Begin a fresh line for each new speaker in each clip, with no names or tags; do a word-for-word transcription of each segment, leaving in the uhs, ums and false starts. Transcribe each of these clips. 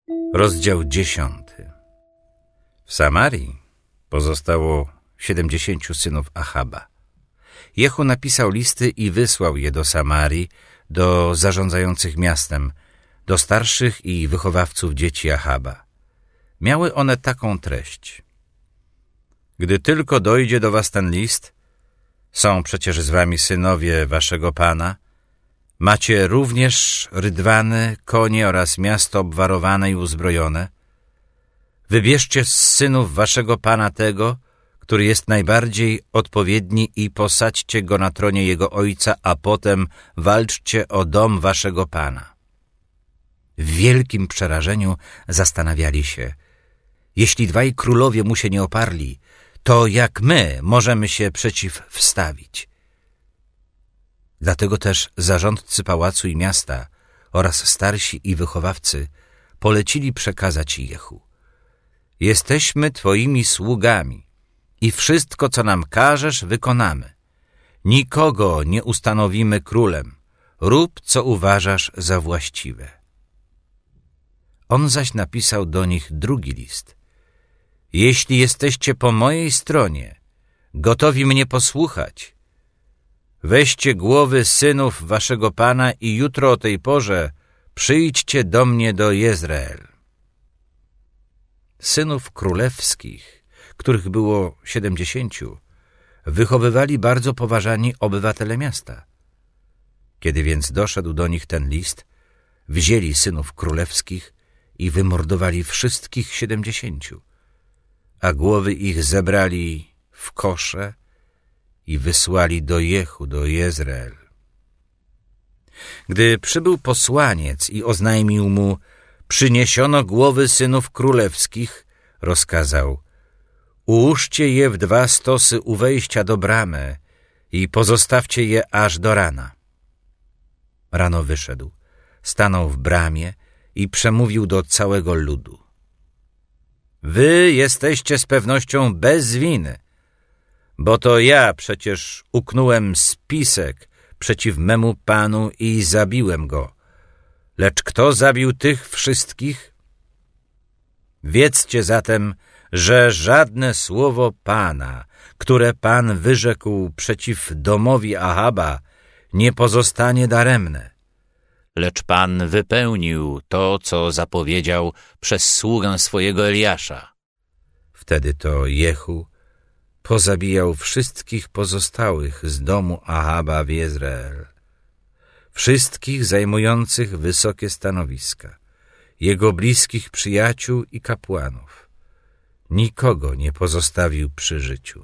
Rozdział dziesiąty. W Samarii pozostało siedemdziesięciu synów Ahaba. Jehu napisał listy i wysłał je do Samarii, do zarządzających miastem, do starszych i wychowawców dzieci Ahaba. Miały one taką treść. Gdy tylko dojdzie do was ten list, są przecież z wami synowie waszego Pana, macie również rydwany, konie oraz miasto obwarowane i uzbrojone. Wybierzcie z synów waszego Pana tego, który jest najbardziej odpowiedni i posadźcie go na tronie jego ojca, a potem walczcie o dom waszego Pana. W wielkim przerażeniu zastanawiali się, jeśli dwaj królowie mu się nie oparli, to jak my możemy się przeciwstawić? Dlatego też zarządcy pałacu i miasta oraz starsi i wychowawcy polecili przekazać Jehu. Jesteśmy twoimi sługami i wszystko, co nam każesz, wykonamy. Nikogo nie ustanowimy królem. Rób, co uważasz za właściwe. On zaś napisał do nich drugi list. Jeśli jesteście po mojej stronie, gotowi mnie posłuchać, weźcie głowy synów waszego Pana i jutro o tej porze przyjdźcie do mnie do Jezreel. Synów królewskich, których było siedemdziesięciu, wychowywali bardzo poważani obywatele miasta. Kiedy więc doszedł do nich ten list, wzięli synów królewskich i wymordowali wszystkich siedemdziesięciu, a głowy ich zebrali w kosze i wysłali do Jehu, do Jezreel. Gdy przybył posłaniec i oznajmił mu, przyniesiono głowy synów królewskich, rozkazał, ułóżcie je w dwa stosy u wejścia do bramy i pozostawcie je aż do rana. Rano wyszedł, stanął w bramie i przemówił do całego ludu. Wy jesteście z pewnością bez winy, bo to ja przecież uknąłem spisek przeciw memu Panu i zabiłem go. Lecz kto zabił tych wszystkich? Wiedzcie zatem, że żadne słowo Pana, które Pan wyrzekł przeciw domowi Ahaba, nie pozostanie daremne. Lecz Pan wypełnił to, co zapowiedział przez sługę swojego Eliasza. Wtedy to Jehu pozabijał wszystkich pozostałych z domu Ahaba w Jezreel, wszystkich zajmujących wysokie stanowiska, jego bliskich przyjaciół i kapłanów. Nikogo nie pozostawił przy życiu.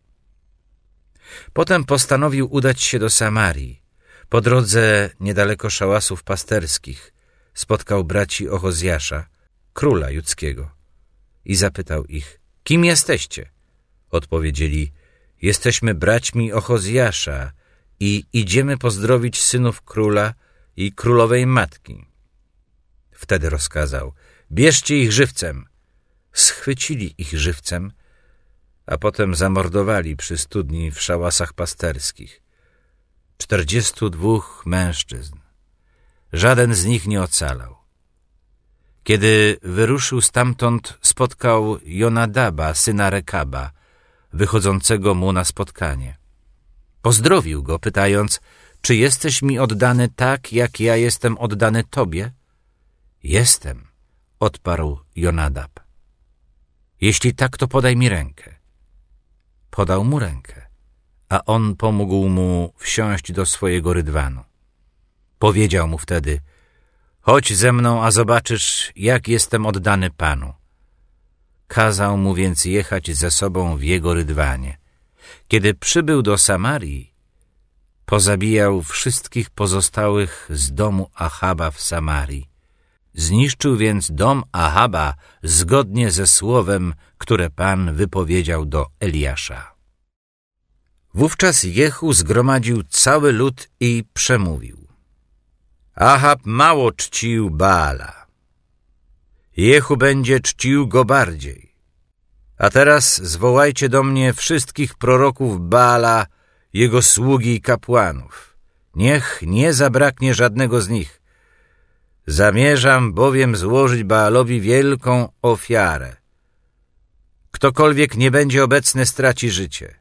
Potem postanowił udać się do Samarii. Po drodze, niedaleko szałasów pasterskich, spotkał braci Ochozjasza, króla judzkiego, i zapytał ich, kim jesteście? Odpowiedzieli, jesteśmy braćmi Ochozjasza i idziemy pozdrowić synów króla i królowej matki. Wtedy rozkazał, bierzcie ich żywcem. Schwycili ich żywcem, a potem zamordowali przy studni w szałasach pasterskich. Czterdziestu dwóch mężczyzn. Żaden z nich nie ocalał. Kiedy wyruszył stamtąd, spotkał Jonadaba, syna Rekaba, wychodzącego mu na spotkanie. Pozdrowił go, pytając, czy jesteś mi oddany tak, jak ja jestem oddany tobie? Jestem, odparł Jonadab. Jeśli tak, to podaj mi rękę. Podał mu rękę, a on pomógł mu wsiąść do swojego rydwanu. Powiedział mu wtedy, chodź ze mną, a zobaczysz, jak jestem oddany Panu. Kazał mu więc jechać ze sobą w jego rydwanie. Kiedy przybył do Samarii, pozabijał wszystkich pozostałych z domu Ahaba w Samarii. Zniszczył więc dom Ahaba zgodnie ze słowem, które Pan wypowiedział do Eliasza. Wówczas Jehu zgromadził cały lud i przemówił. Ahab mało czcił Baala. Jehu będzie czcił go bardziej. A teraz zwołajcie do mnie wszystkich proroków Baala, jego sługi i kapłanów. Niech nie zabraknie żadnego z nich. Zamierzam bowiem złożyć Baalowi wielką ofiarę. Ktokolwiek nie będzie obecny, straci życie.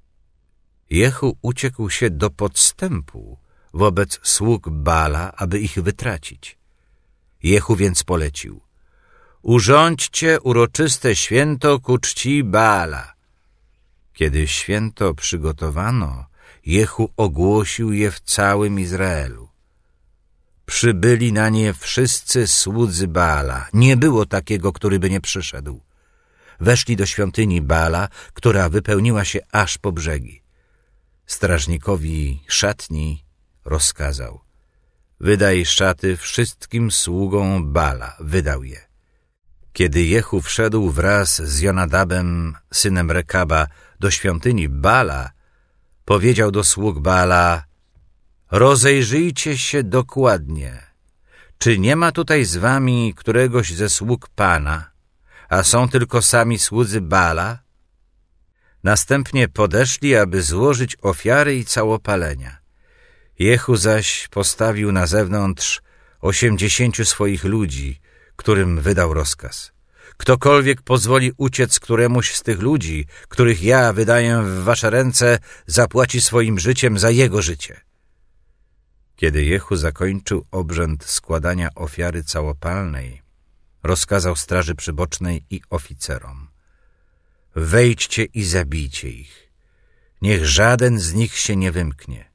Jehu uciekł się do podstępu wobec sług Baala, aby ich wytracić. Jehu więc polecił: urządźcie uroczyste święto ku czci Baala. Kiedy święto przygotowano, Jehu ogłosił je w całym Izraelu. Przybyli na nie wszyscy słudzy Baala. Nie było takiego, który by nie przyszedł. Weszli do świątyni Baala, która wypełniła się aż po brzegi. Strażnikowi szatni rozkazał: wydaj szaty wszystkim sługom Baala. Wydał je. Kiedy Jehu wszedł wraz z Jonadabem, synem Rekaba, do świątyni Baala, powiedział do sług Baala: rozejrzyjcie się dokładnie. Czy nie ma tutaj z wami któregoś ze sług Pana, a są tylko sami słudzy Baala? Następnie podeszli, aby złożyć ofiary i całopalenia. Jehu zaś postawił na zewnątrz osiemdziesięciu swoich ludzi, którym wydał rozkaz: ktokolwiek pozwoli uciec któremuś z tych ludzi, których ja wydaję w wasze ręce, zapłaci swoim życiem za jego życie. Kiedy Jehu zakończył obrzęd składania ofiary całopalnej, rozkazał straży przybocznej i oficerom: wejdźcie i zabijcie ich. Niech żaden z nich się nie wymknie.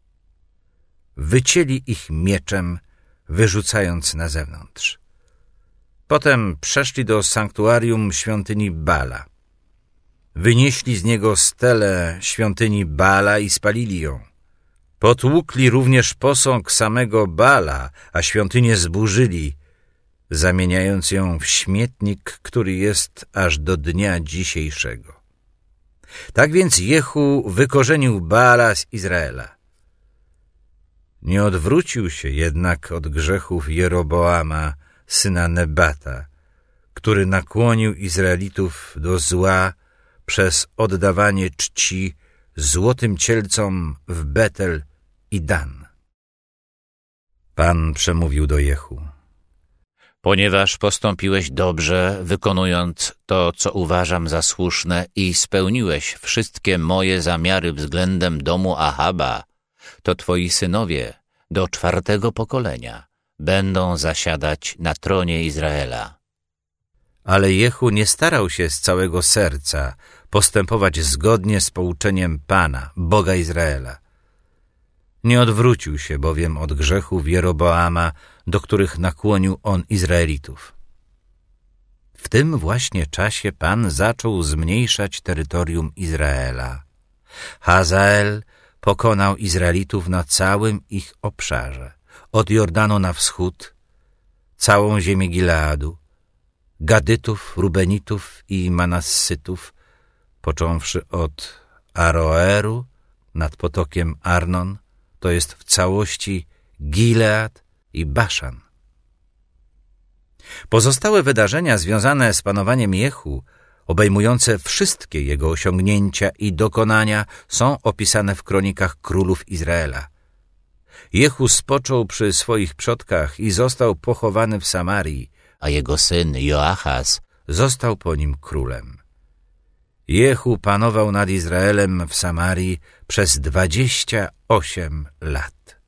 Wycięli ich mieczem, wyrzucając na zewnątrz. Potem przeszli do sanktuarium świątyni Baala. Wynieśli z niego stelę świątyni Baala i spalili ją. Potłukli również posąg samego Baala, a świątynię zburzyli, zamieniając ją w śmietnik, który jest aż do dnia dzisiejszego. Tak więc Jehu wykorzenił Baala z Izraela. Nie odwrócił się jednak od grzechów Jeroboama, syna Nebata, który nakłonił Izraelitów do zła przez oddawanie czci złotym cielcom w Betel i Dan. Pan przemówił do Jehu:
ponieważ postąpiłeś dobrze, wykonując to, co uważam za słuszne, i spełniłeś wszystkie moje zamiary względem domu Ahaba, to twoi synowie do czwartego pokolenia będą zasiadać na tronie Izraela.
Ale Jehu nie starał się z całego serca postępować zgodnie z pouczeniem Pana, Boga Izraela. Nie odwrócił się bowiem od grzechów Jeroboama, do których nakłonił on Izraelitów. W tym właśnie czasie Pan zaczął zmniejszać terytorium Izraela. Hazael pokonał Izraelitów na całym ich obszarze, od Jordanu na wschód, całą ziemię Gileadu, Gadytów, Rubenitów i Manassytów, począwszy od Aroeru nad potokiem Arnon, to jest w całości Gilead i Baszan. Pozostałe wydarzenia związane z panowaniem Jehu, obejmujące wszystkie jego osiągnięcia i dokonania, są opisane w kronikach królów Izraela. Jehu spoczął przy swoich przodkach i został pochowany w Samarii,
a jego syn Joachaz
został po nim królem. Jehu panował nad Izraelem w Samarii przez dwadzieścia osiem lat.